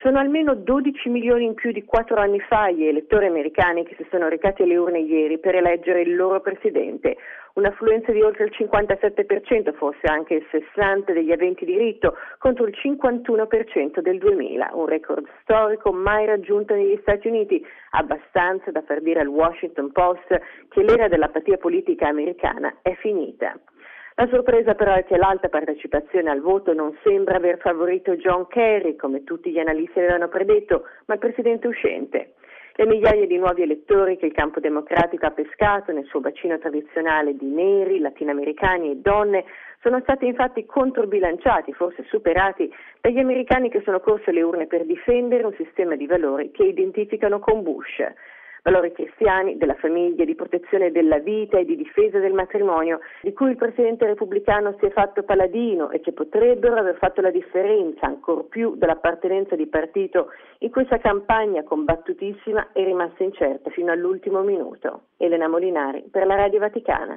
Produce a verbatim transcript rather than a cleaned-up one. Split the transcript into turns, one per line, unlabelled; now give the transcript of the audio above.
Sono almeno dodici milioni in più di quattro anni fa gli elettori americani che si sono recati alle urne ieri per eleggere il loro presidente. Un'affluenza di oltre il cinquantasette per cento, forse anche il sessanta per cento degli aventi diritto, contro il cinquantuno per cento del duemila, un record storico mai raggiunto negli Stati Uniti, abbastanza da far dire al Washington Post che l'era dell'apatia politica americana è finita. La sorpresa però è che l'alta partecipazione al voto non sembra aver favorito John Kerry, come tutti gli analisti avevano predetto, ma il presidente uscente. Le migliaia di nuovi elettori che il campo democratico ha pescato nel suo bacino tradizionale di neri, latinoamericani e donne sono stati infatti controbilanciati, forse superati, dagli americani che sono corsi alle urne per difendere un sistema di valori che identificano con Bush. Valori cristiani, della famiglia, di protezione della vita e di difesa del matrimonio, di cui il presidente repubblicano si è fatto paladino e che potrebbero aver fatto la differenza, ancor più dell'appartenenza di partito in questa campagna combattutissima è rimasta incerta fino all'ultimo minuto. Elena Molinari per la Radio Vaticana.